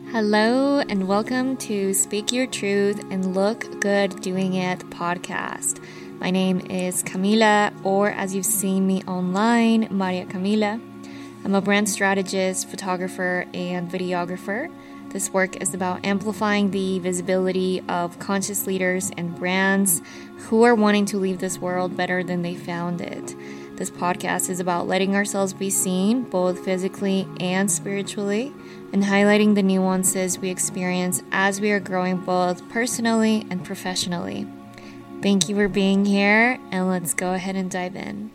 Hello and welcome to Speak Your Truth and Look Good Doing It podcast. My name is Camila, or as you've seen me online, Maria Camila. I'm a brand strategist, photographer, and videographer. This work is about amplifying the visibility of conscious leaders and brands who are wanting to leave this world better than they found it. This podcast is about letting ourselves be seen, both physically and spiritually, and highlighting the nuances we experience as we are growing both personally and professionally. Thank you for being here, and let's go ahead and dive in.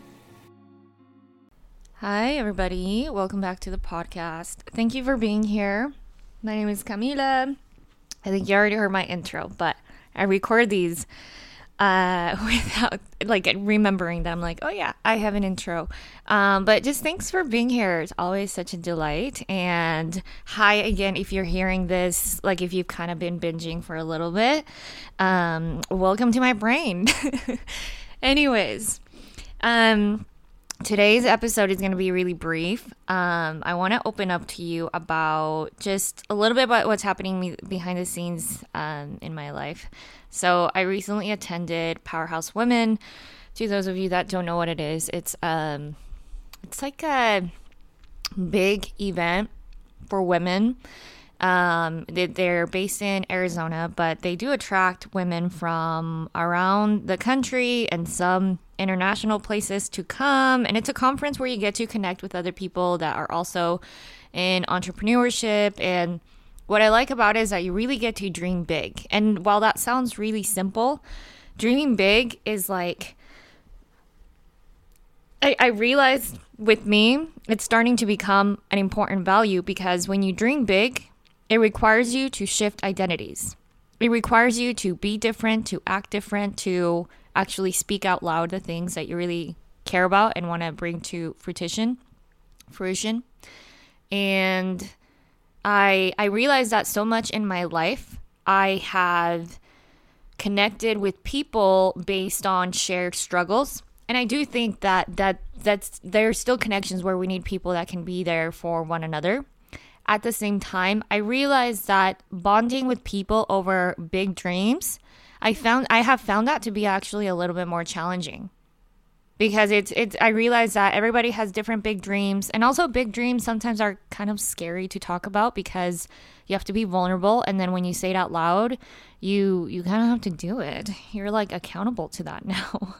Hi, everybody. Welcome back to the podcast. Thank you for being here. My name is Camila. I think you already heard my intro, but I record these without remembering that I'm like, oh yeah, I have an intro. But just thanks for being here. It's always such a delight. And hi again, if you're hearing this, like if you've kind of been binging for a little bit, welcome to my brain. Anyways, today's episode is going to be really brief. I want to open up to you about just a little bit about what's happening behind the scenes in my life. So I recently attended Powerhouse Women. To those of you that don't know what it is, it's like a big event for women. They're based in Arizona, but they do attract women from around the country and some international places to come. And it's a conference where you get to connect with other people that are also in entrepreneurship. And what I like about it is that you really get to dream big. And while that sounds really simple, dreaming big is like, I realized with me, it's starting to become an important value, because when you dream big, it requires you to shift identities. It requires you to be different, to act different, to actually speak out loud the things that you really care about and want to bring to fruition. And I realized that so much in my life, I have connected with people based on shared struggles. And I do think that's there's still connections where we need people that can be there for one another. At the same time, I realized that bonding with people over big dreams, I have found that to be actually a little bit more challenging. Because I realize that everybody has different big dreams, and also big dreams sometimes are kind of scary to talk about because you have to be vulnerable, and then when you say it out loud, you kind of have to do it. You're like accountable to that now.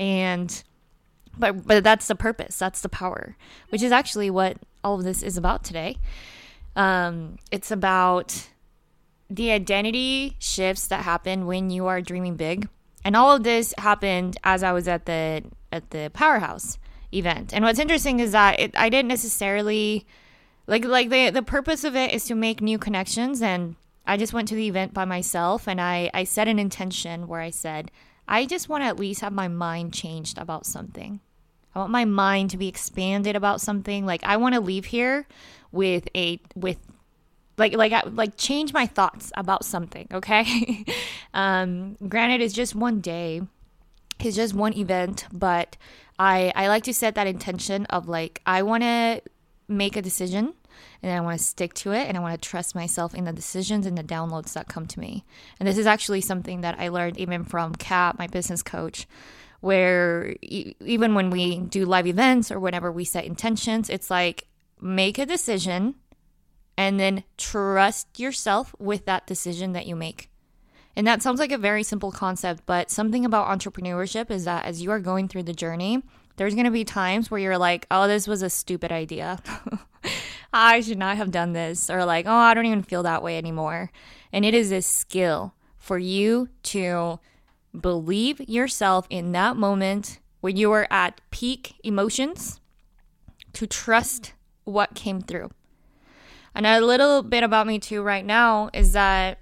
But that's the purpose, that's the power, which is actually what all of this is about today. It's about the identity shifts that happen when you are dreaming big. And all of this happened as I was at the Powerhouse event. And what's interesting is that I didn't necessarily like the purpose of it is to make new connections. And I just went to the event by myself, and I set an intention where I said, I just want to at least have my mind changed about something. I want my mind to be expanded about something. Like I want to leave here with change my thoughts about something, okay? Granted, it's just one day. It's just one event, but I like to set that intention of like, I want to make a decision, and I want to stick to it, and I want to trust myself in the decisions and the downloads that come to me. And this is actually something that I learned even from Kat, my business coach, where even when we do live events or whenever we set intentions, it's like, make a decision and then trust yourself with that decision that you make. And that sounds like a very simple concept, but something about entrepreneurship is that as you are going through the journey, there's going to be times where you're like, oh, this was a stupid idea. I should not have done this. Or like, oh, I don't even feel that way anymore. And it is a skill for you to believe yourself in that moment when you are at peak emotions, to trust what came through. And a little bit about me too right now is that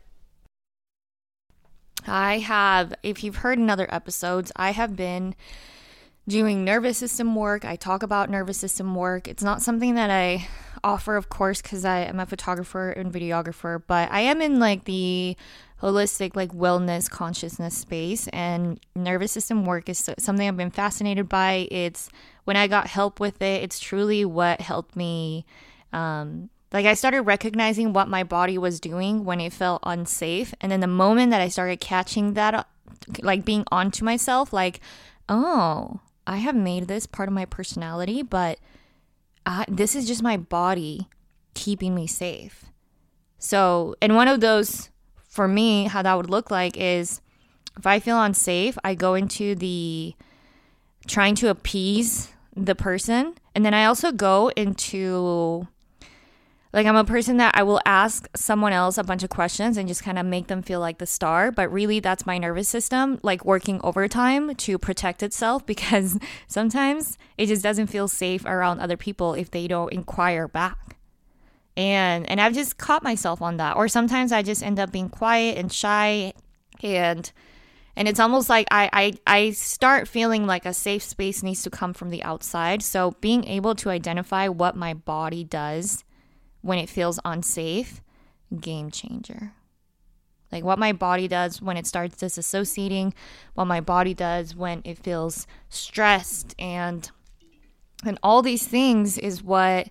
if you've heard in other episodes, I have been doing nervous system work. I talk about nervous system work. It's not something that I offer, of course, because I am a photographer and videographer, but I am in like the holistic, like wellness consciousness space, and nervous system work is something I've been fascinated by. It's when I got help with it, it's truly what helped me. Like I started recognizing what my body was doing when it felt unsafe. And then the moment that I started catching that, like being onto myself, like, oh, I have made this part of my personality, but this is just my body keeping me safe. So, and one of those, for me, how that would look like is if I feel unsafe, I go into the trying to appease the person. And then I also go into, like, I'm a person that I will ask someone else a bunch of questions and just kind of make them feel like the star. But really, that's my nervous system, like working overtime to protect itself, because sometimes it just doesn't feel safe around other people if they don't inquire back. And I've just caught myself on that. Or sometimes I just end up being quiet and shy, and it's almost like I start feeling like a safe space needs to come from the outside. So being able to identify what my body does when it feels unsafe, game changer. Like what my body does when it starts disassociating, what my body does when it feels stressed, and all these things is what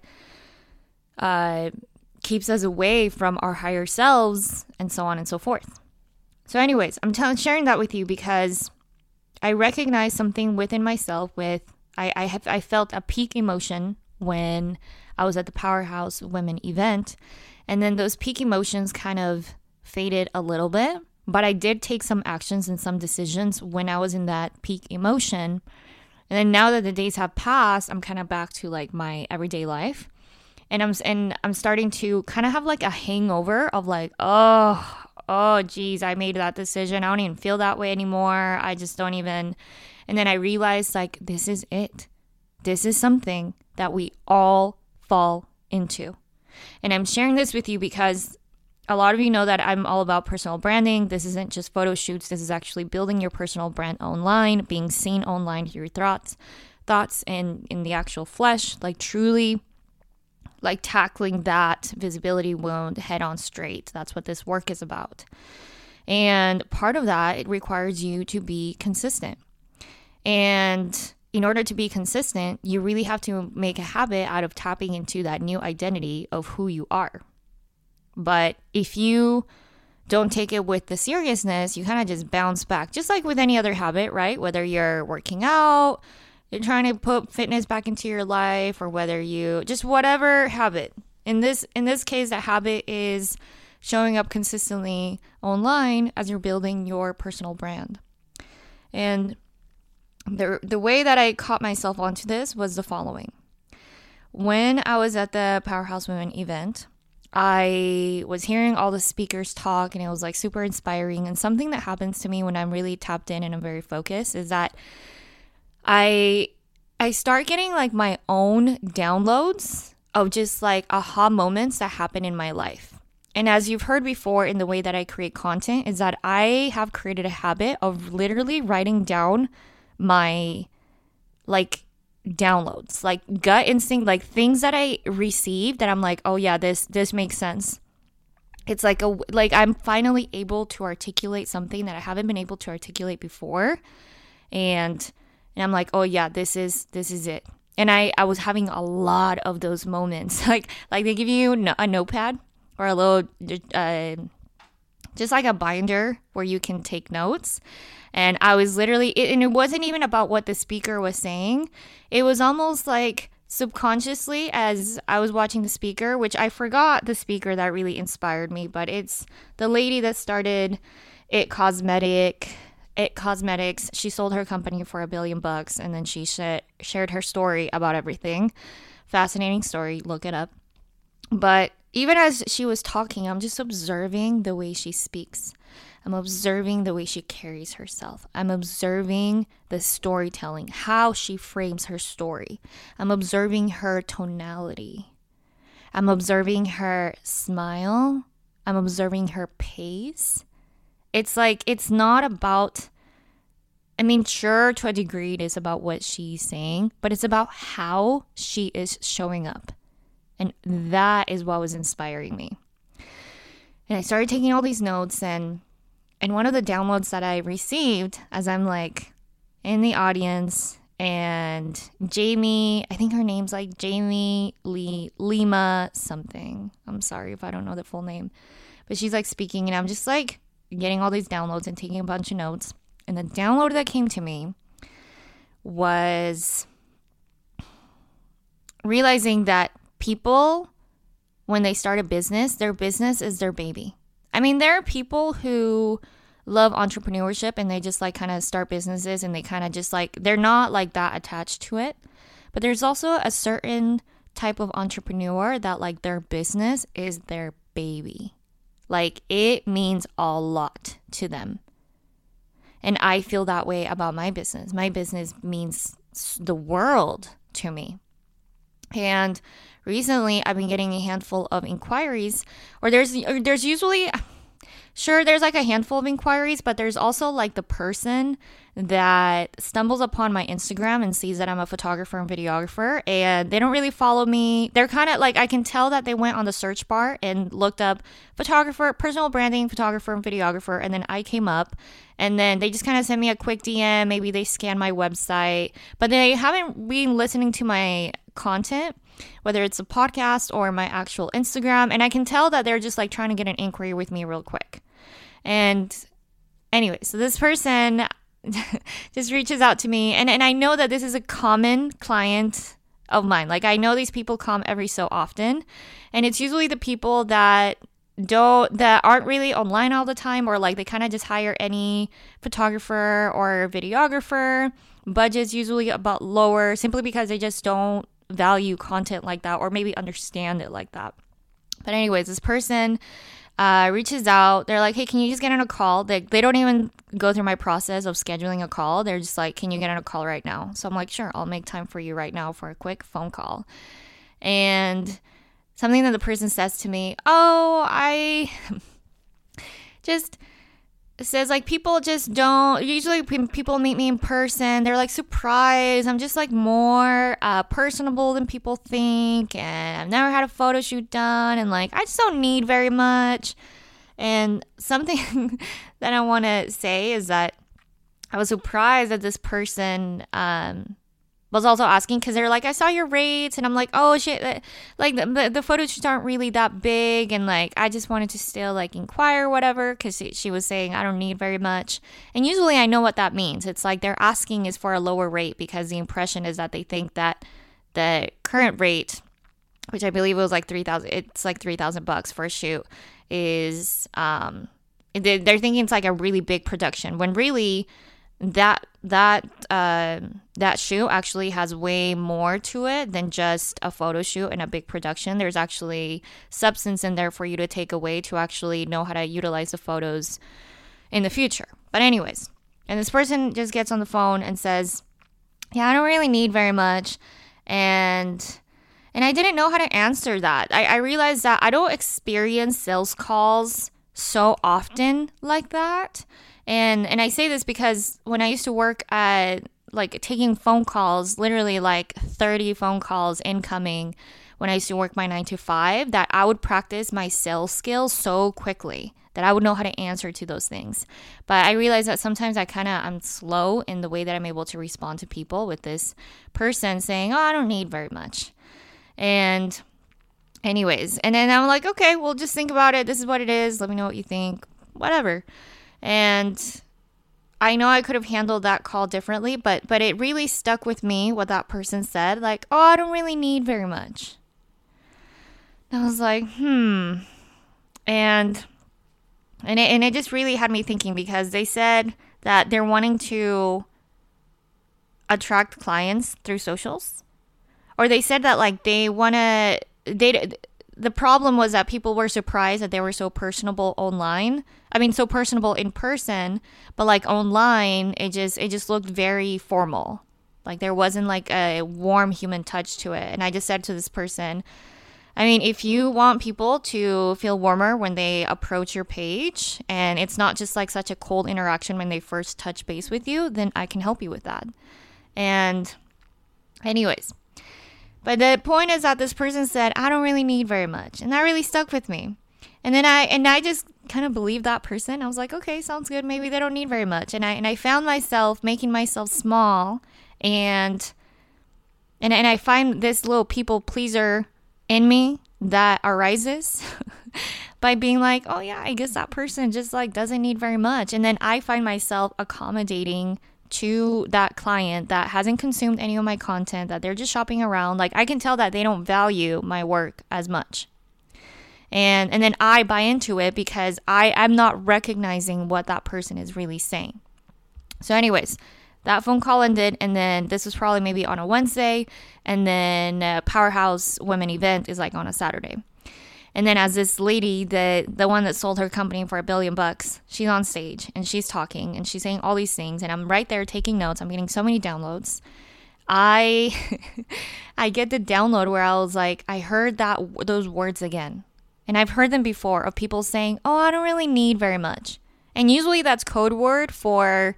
keeps us away from our higher selves, and so on and so forth. So anyways, I'm sharing that with you because I recognize something within myself I felt a peak emotion when I was at the Powerhouse Women event. And then those peak emotions kind of faded a little bit. But I did take some actions and some decisions when I was in that peak emotion. And then now that the days have passed, I'm kind of back to like my everyday life. And I'm starting to kind of have like a hangover of like, oh, geez, I made that decision. I don't even feel that way anymore. I just don't even. And then I realized, like, this is it. This is something that we all fall into. And I'm sharing this with you because a lot of you know that I'm all about personal branding. This isn't just photo shoots. This is actually building your personal brand online, being seen online, your thoughts and in the actual flesh, like truly like tackling that visibility wound head on straight. That's what this work is about. And part of that, it requires you to be consistent. And in order to be consistent, you really have to make a habit out of tapping into that new identity of who you are. But if you don't take it with the seriousness, you kind of just bounce back, just like with any other habit, right? Whether you're working out, you're trying to put fitness back into your life, or whether you just whatever habit. In this case, that habit is showing up consistently online as you're building your personal brand. And the way that I caught myself onto this was the following. When I was at the Powerhouse Women event, I was hearing all the speakers talk, and it was like super inspiring. And something that happens to me when I'm really tapped in and I'm very focused is that I start getting like my own downloads of just like aha moments that happen in my life. And as you've heard before in the way that I create content is that I have created a habit of literally writing down my like downloads, like gut instinct, like things that I receive that I'm like, oh yeah, this makes sense. It's like I'm finally able to articulate something that I haven't been able to articulate before. And I'm like, oh yeah, this is it. And I was having a lot of those moments. Like they give you a notepad or a little, just like a binder where you can take notes. And I was literally, and it wasn't even about what the speaker was saying. It was almost like subconsciously as I was watching the speaker, which I forgot the speaker that really inspired me, but it's the lady that started It Cosmetics. She sold her company for $1 billion, and then she shared her story about everything. Fascinating story, look it up. But even as she was talking, I'm just observing the way she speaks. I'm observing the way she carries herself. I'm observing the storytelling, how she frames her story. I'm observing her tonality. I'm observing her smile. I'm observing her pace. It's like, it's not about, I mean, sure, to a degree it is about what she's saying, but it's about how she is showing up. And that is what was inspiring me. And I started taking all these notes, and one of the downloads that I received as I'm like in the audience and Jamie, I think her name's like Jamie Lee Lima something. I'm sorry if I don't know the full name. But she's like speaking, and I'm just like getting all these downloads and taking a bunch of notes. And the download that came to me was realizing that people, when they start a business, their business is their baby. I mean, there are people who love entrepreneurship and they just like kind of start businesses and they kind of just like, they're not like that attached to it. But there's also a certain type of entrepreneur that like their business is their baby. Like it means a lot to them. And I feel that way about my business. My business means the world to me. And recently I've been getting a handful of inquiries, or there's usually, sure, there's like a handful of inquiries, but there's also like the person that stumbles upon my Instagram and sees that I'm a photographer and videographer, and they don't really follow me. They're kind of like, I can tell that they went on the search bar and looked up photographer, personal branding, photographer, and videographer, and then I came up, and then they just kind of sent me a quick DM. Maybe they scanned my website, but they haven't been listening to my content, whether it's a podcast or my actual Instagram, and I can tell that they're just like trying to get an inquiry with me real quick. And anyway, so this person just reaches out to me, and I know that this is a common client of mine. Like I know these people come every so often, and it's usually the people that aren't really online all the time, or like they kind of just hire any photographer or videographer. Budget's usually about lower simply because they just don't value content like that, or maybe understand it like that. But anyways, this person reaches out. They're like, hey, can you just get on a call? They don't even go through my process of scheduling a call. They're just like, can you get on a call right now? So I'm like, sure, I'll make time for you right now for a quick phone call. And something that the person says to me, I just says like, people just don't, usually when people meet me in person, they're like surprised. I'm just like more personable than people think, and I've never had a photo shoot done, and like I just don't need very much. And something that I want to say is that I was surprised that this person was also asking, because they're like, I saw your rates, and I'm like, oh shit, like the photo shoots aren't really that big, and like I just wanted to still like inquire whatever, because she was saying I don't need very much. And usually I know what that means. It's like they're asking is for a lower rate, because the impression is that they think that the current rate, which I believe it was like $3,000, it's like $3,000 for a shoot, is they're thinking it's like a really big production, when really that shoot actually has way more to it than just a photo shoot and a big production. There's actually substance in there for you to take away to actually know how to utilize the photos in the future. But anyways, and this person just gets on the phone and says, yeah, I don't really need very much. And I didn't know how to answer that. I realized that I don't experience sales calls so often like that. And I say this because when I used to work at like taking phone calls, literally like 30 phone calls incoming when I used to work my 9 to 5, that I would practice my sales skills so quickly that I would know how to answer to those things. But I realized that sometimes I'm slow in the way that I'm able to respond to people, with this person saying, oh, I don't need very much. And anyways, and then I'm like, okay, well, just think about it. This is what it is. Let me know what you think, whatever. And I know I could have handled that call differently, but it really stuck with me what that person said, like, oh, I don't really need very much. And I was like, And it just really had me thinking, because they said that they're wanting to attract clients through socials. Or they said that like the problem was that people were surprised that they were so personable online. I mean, so personable in person, but like online, it just looked very formal. Like there wasn't like a warm human touch to it. And I just said to this person, I mean, if you want people to feel warmer when they approach your page, and it's not just like such a cold interaction when they first touch base with you, then I can help you with that. And anyways, but the point is that this person said, I don't really need very much. And that really stuck with me. And then I just kind of believed that person. I was like, okay, sounds good. Maybe they don't need very much. And I found myself making myself small And I find this little people pleaser in me that arises by being like, oh yeah, I guess that person just like doesn't need very much. And then I find myself accommodating to that client that hasn't consumed any of my content, that they're just shopping around. Like I can tell that they don't value my work as much. And then I buy into it because I'm not recognizing what that person is really saying. So anyways, that phone call ended, and then this was probably maybe on a Wednesday, and then Powerhouse Women event is like on a Saturday. And then as this lady, the one that sold her company for $1 billion, she's on stage and she's talking and she's saying all these things, and I'm right there taking notes. I'm getting so many downloads. I get the download where I was like, I heard those words again. And I've heard them before of people saying, oh, I don't really need very much. And usually that's code word for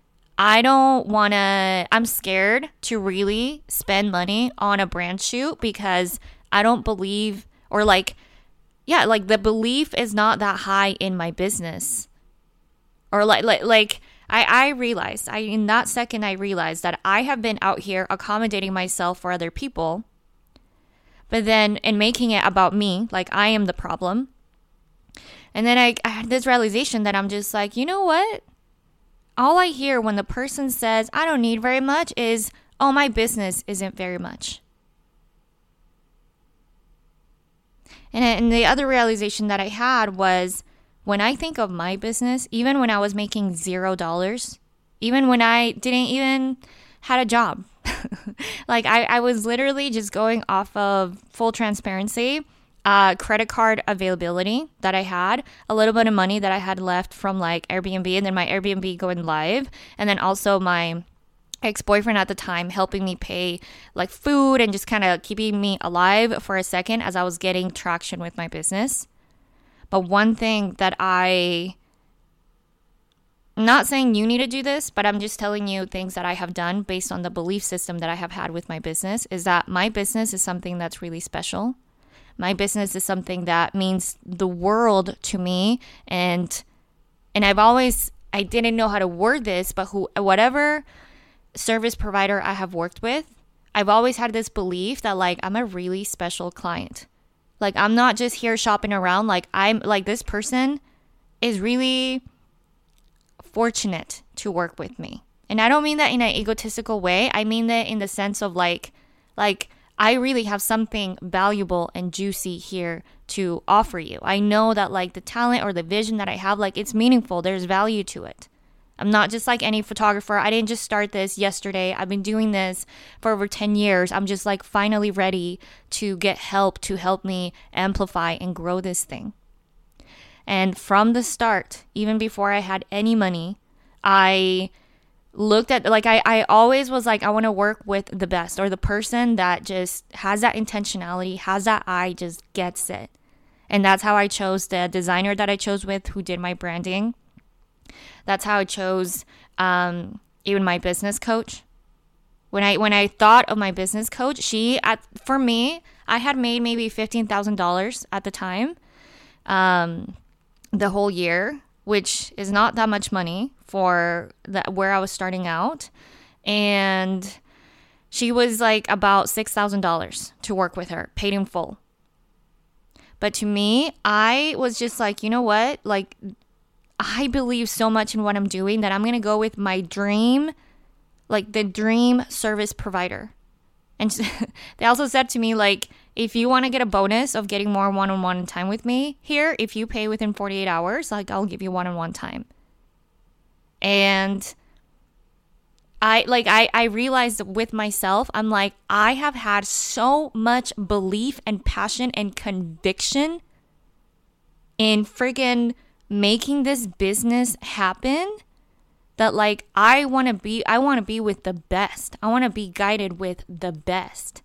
I'm scared to really spend money on a brand shoot because I don't believe, or like the belief is not that high in my business. Or I realized, in that second I realized that I have been out here accommodating myself for other people, but then in making it about me, like I am the problem. And then I had this realization that I'm just like, you know what? All I hear when the person says, I don't need very much is, oh, my business isn't very much. And the other realization that I had was when I think of my business, even when I was making $0, even when I didn't even had a job, like I was literally just going off of full transparency, credit card availability that I had, a little bit of money that I had left from like Airbnb, and then my Airbnb going live, and then also my ex-boyfriend at the time helping me pay like food and just kind of keeping me alive for a second as I was getting traction with my business. But one thing that I'm not saying you need to do this, but I'm just telling you things that I have done based on the belief system that I have had with my business, is that my business is something that's really special. My business is something that means the world to me. And I didn't know how to word this, but whatever service provider I have worked with, I've always had this belief that like I'm a really special client. Like I'm not just here shopping around. Like I'm like, this person is really fortunate to work with me. And I don't mean that in an egotistical way. I mean that in the sense of like I really have something valuable and juicy here to offer you. I know that like the talent or the vision that I have, like it's meaningful. There's value to it. I'm not just like any photographer. I didn't just start this yesterday. I've been doing this for over 10 years. I'm just like finally ready to get help to help me amplify and grow this thing. And from the start, even before I had any money, I looked at like I always was like, I want to work with the best, or the person that just has that intentionality, has that eye, just gets it. And that's how I chose the designer that I chose with who did my branding. That's how I chose even my business coach. When I thought of my business coach, for me, I had made maybe $15,000 at the time, the whole year, which is not that much money for where I was starting out. And she was like about $6,000 to work with her, paid in full. But to me, I was just like, you know what? Like, I believe so much in what I'm doing that I'm going to go with my dream, like the dream service provider. And they also said to me, like, if you want to get a bonus of getting more one-on-one time with me here, if you pay within 48 hours, like I'll give you one-on-one time. And I realized with myself, I'm like, I have had so much belief and passion and conviction in friggin' making this business happen that like I want to be with the best. I want to be guided with the best.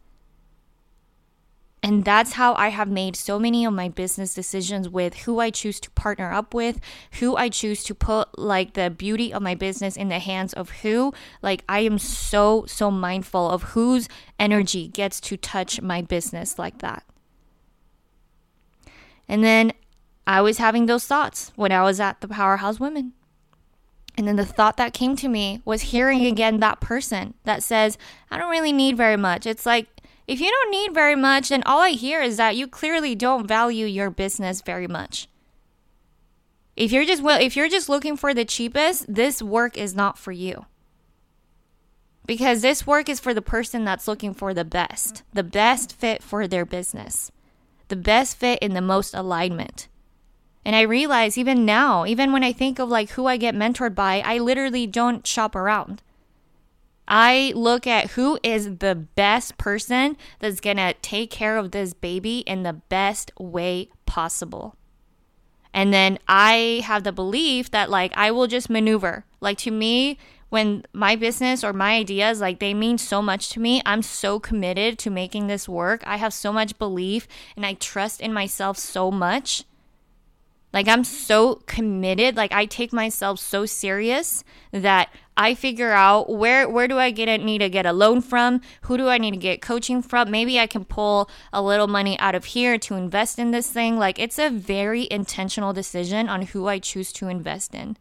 And that's how I have made so many of my business decisions, with who I choose to partner up with, who I choose to put like the beauty of my business in the hands of who. Like I am so mindful of whose energy gets to touch my business like that. And then I was having those thoughts when I was at the Powerhouse Women. And then the thought that came to me was hearing again that person that says, I don't really need very much. It's like, if you don't need very much, then all I hear is that you clearly don't value your business very much. If you're just looking for the cheapest, this work is not for you. Because this work is for the person that's looking for the best fit for their business, the best fit in the most alignment. And I realize even now, even when I think of like who I get mentored by, I literally don't shop around. I look at who is the best person that's going to take care of this baby in the best way possible. And then I have the belief that like I will just maneuver. Like to me, when my business or my ideas, like they mean so much to me, I'm so committed to making this work. I have so much belief and I trust in myself so much. Like I'm so committed, like I take myself so serious that I figure out where do I need to get a loan from? Who do I need to get coaching from? Maybe I can pull a little money out of here to invest in this thing. Like it's a very intentional decision on who I choose to invest in.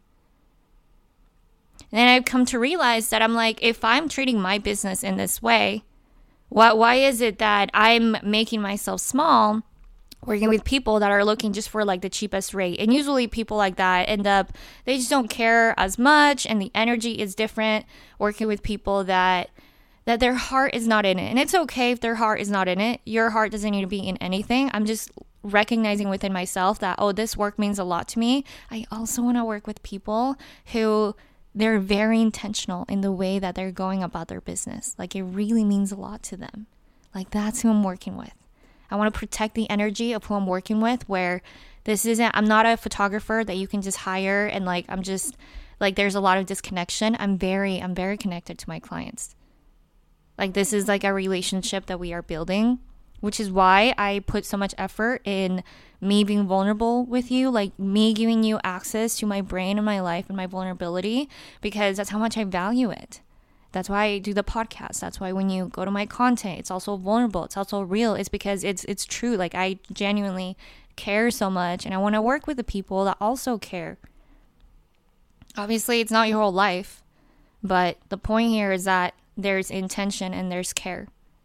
And then I've come to realize that I'm like, if I'm treating my business in this way, why is it that I'm making myself small working with people that are looking just for like the cheapest rate? And usually people like that they just don't care as much and the energy is different working with people that their heart is not in it. And it's okay if their heart is not in it. Your heart doesn't need to be in anything. I'm just recognizing within myself that, oh, this work means a lot to me. I also want to work with people who they're very intentional in the way that they're going about their business. Like it really means a lot to them. Like that's who I'm working with. I want to protect the energy of who I'm working with, where I'm not a photographer that you can just hire and like, I'm just like, there's a lot of disconnection. I'm very connected to my clients. Like this is like a relationship that we are building, which is why I put so much effort in me being vulnerable with you, like me giving you access to my brain and my life and my vulnerability, because that's how much I value it. That's why I do the podcast. That's why when you go to my content, it's also vulnerable. It's also real. It's because it's true. Like I genuinely care so much and I want to work with the people that also care. Obviously, it's not your whole life, but the point here is that there's intention and there's care.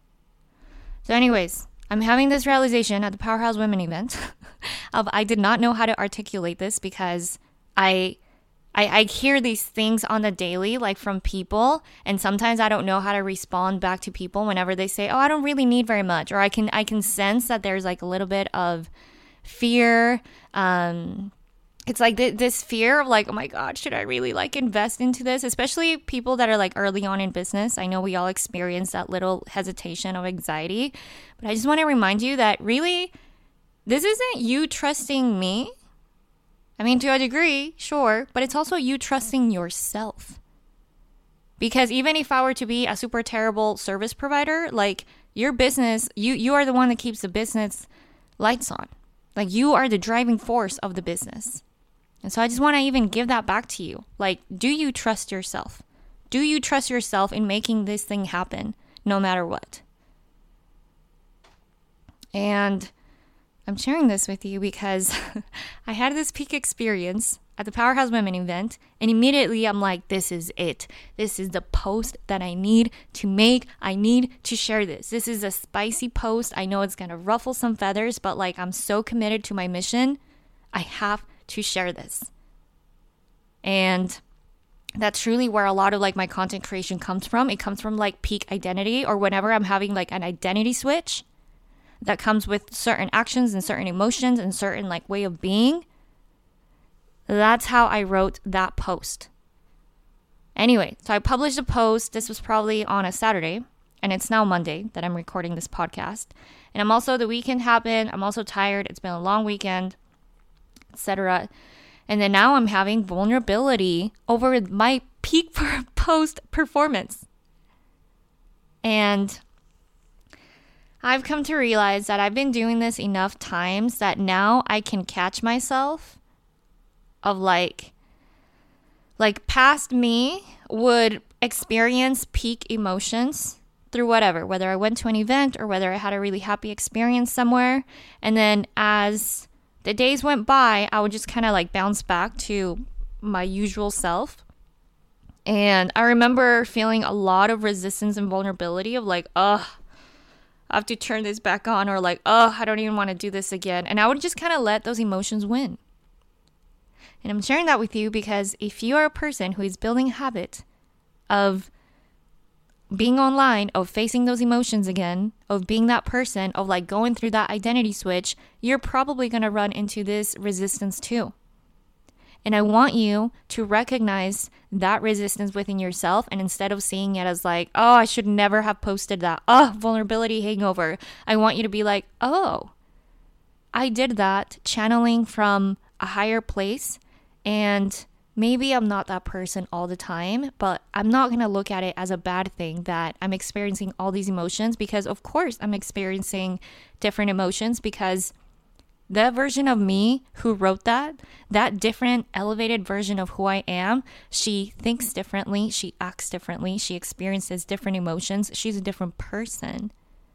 So anyways, I'm having this realization at the Powerhouse Women event of I did not know how to articulate this because I hear these things on the daily, like from people, and sometimes I don't know how to respond back to people whenever they say, oh, I don't really need very much. Or I can sense that there's like a little bit of fear. It's like this fear of like, oh my God, should I really like invest into this? Especially people that are like early on in business. I know we all experience that little hesitation of anxiety, but I just want to remind you that really, this isn't you trusting me. I mean, to a degree, sure, but it's also you trusting yourself. Because even if I were to be a super terrible service provider, like your business, you are the one that keeps the business lights on. Like you are the driving force of the business. And so I just want to even give that back to you. Like, do you trust yourself? Do you trust yourself in making this thing happen no matter what? And I'm sharing this with you because I had this peak experience at the Powerhouse Women event, and immediately I'm like, this is it. This is the post that I need to make. I need to share this. This is a spicy post. I know it's going to ruffle some feathers, but like I'm so committed to my mission. I have to share this. And that's truly where a lot of like my content creation comes from. It comes from like peak identity, or whenever I'm having like an identity switch that comes with certain actions and certain emotions and certain like way of being. That's how I wrote that post. Anyway, so I published a post. This was probably on a Saturday, and it's now Monday that I'm recording this podcast. And I'm also, the weekend happened. I'm also tired. It's been a long weekend, etc. And then now I'm having vulnerability over my peak post performance. And I've come to realize that I've been doing this enough times that now I can catch myself of like past me would experience peak emotions through whether I went to an event or whether I had a really happy experience somewhere. And then as the days went by, I would just kind of like bounce back to my usual self. And I remember feeling a lot of resistance and vulnerability of like, I have to turn this back on, or like, I don't even want to do this again. And I would just kind of let those emotions win. And I'm sharing that with you because if you are a person who is building a habit of being online, of facing those emotions again, of being that person, of like going through that identity switch, you're probably going to run into this resistance too. And I want you to recognize that resistance within yourself. And instead of seeing it as like, I should never have posted that. Vulnerability hangover. I want you to be like, I did that, channeling from a higher place. And maybe I'm not that person all the time, but I'm not going to look at it as a bad thing that I'm experiencing all these emotions, because of course I'm experiencing different emotions, because the version of me who wrote that different elevated version of who I am, she thinks differently, she acts differently, she experiences different emotions, she's a different person.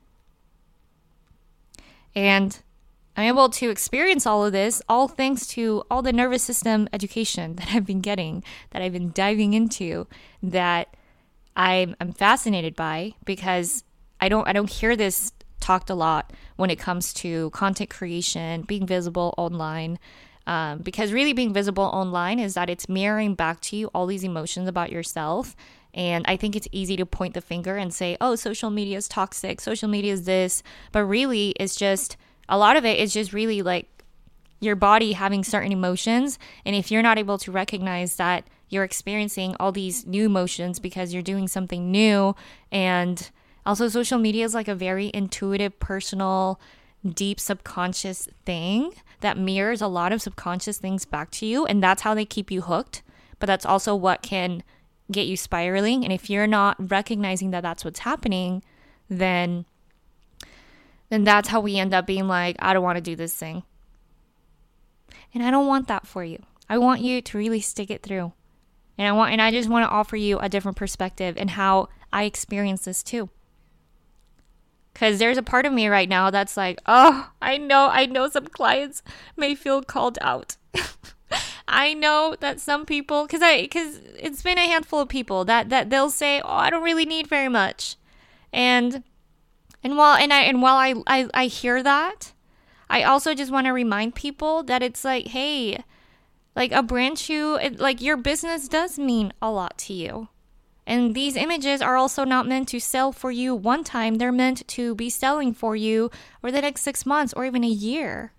And I'm able to experience all of this, all thanks to all the nervous system education that I've been getting, that I've been diving into, that I'm fascinated by, because I don't hear this talked a lot when it comes to content creation, being visible online. Because really being visible online is that it's mirroring back to you all these emotions about yourself. And I think it's easy to point the finger and say, social media is toxic, social media is this. But really, it's just, a lot of it is just really like your body having certain emotions. And if you're not able to recognize that you're experiencing all these new emotions because you're doing something new, and also social media is like a very intuitive, personal, deep subconscious thing that mirrors a lot of subconscious things back to you. And that's how they keep you hooked. But that's also what can get you spiraling. And if you're not recognizing that that's what's happening, then that's how we end up being like, I don't want to do this thing. And I don't want that for you. I want you to really stick it through. And I just want to offer you a different perspective and how I experience this too. Because there's a part of me right now that's like, I know some clients may feel called out. I know that some people, because it's been a handful of people that they'll say, I don't really need very much. And while I hear that, I also just want to remind people that it's like, hey, like a brand shoe, like your business does mean a lot to you. And these images are also not meant to sell for you one time. They're meant to be selling for you over the next 6 months or even a year.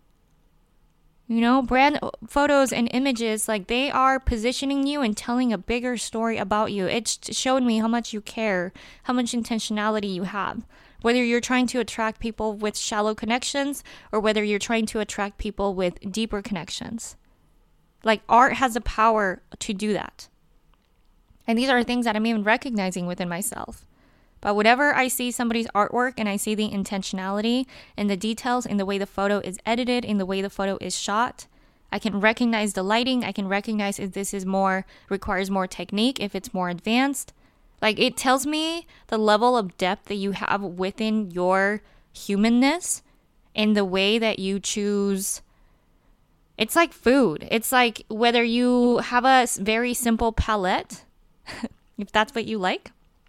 You know, brand photos and images, like they are positioning you and telling a bigger story about you. It's showing me how much you care, how much intentionality you have. Whether you're trying to attract people with shallow connections or whether you're trying to attract people with deeper connections. Like art has the power to do that. And these are things that I'm even recognizing within myself. But whenever I see somebody's artwork and I see the intentionality and the details in the way the photo is edited, in the way the photo is shot, I can recognize the lighting. I can recognize if this is requires more technique, if it's more advanced. Like it tells me the level of depth that you have within your humanness and the way that you choose. It's like food. It's like whether you have a very simple palette, if that's what you like,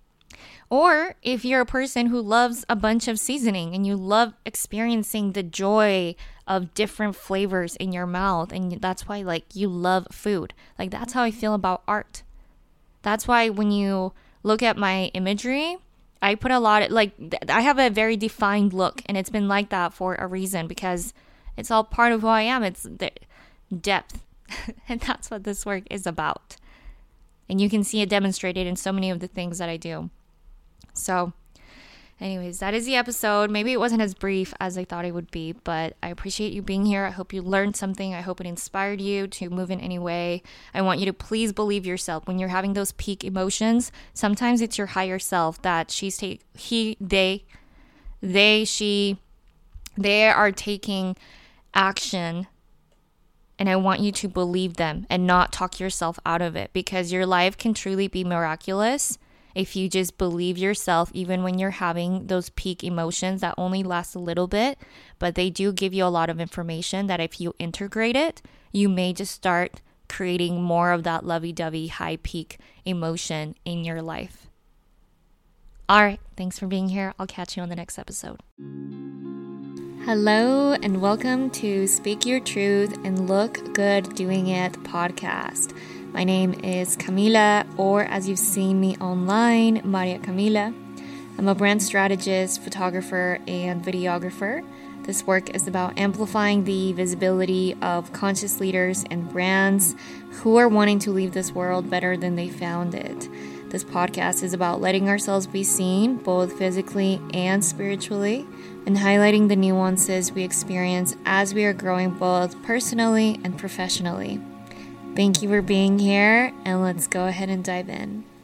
or if you're a person who loves a bunch of seasoning and you love experiencing the joy of different flavors in your mouth, and that's why like you love food. Like that's how I feel about art. That's why when you look at my imagery, I put a lot of I have a very defined look, and it's been like that for a reason, because it's all part of who I am. It's the depth. And that's what this work is about. And you can see it demonstrated in so many of the things that I do. So anyways, that is the episode. Maybe it wasn't as brief as I thought it would be, but I appreciate you being here. I hope you learned something. I hope it inspired you to move in any way. I want you to please believe yourself. When you're having those peak emotions, sometimes it's your higher self that they are taking action. And I want you to believe them and not talk yourself out of it, because your life can truly be miraculous if you just believe yourself, even when you're having those peak emotions that only last a little bit, but they do give you a lot of information that if you integrate it, you may just start creating more of that lovey-dovey high peak emotion in your life. All right, thanks for being here. I'll catch you on the next episode. Hello, and welcome to Speak Your Truth and Look Good Doing It podcast. My name is Camila, or as you've seen me online, Maria Camila. I'm a brand strategist, photographer, and videographer. This work is about amplifying the visibility of conscious leaders and brands who are wanting to leave this world better than they found it. This podcast is about letting ourselves be seen, both physically and spiritually, and highlighting the nuances we experience as we are growing both personally and professionally. Thank you for being here, and let's go ahead and dive in.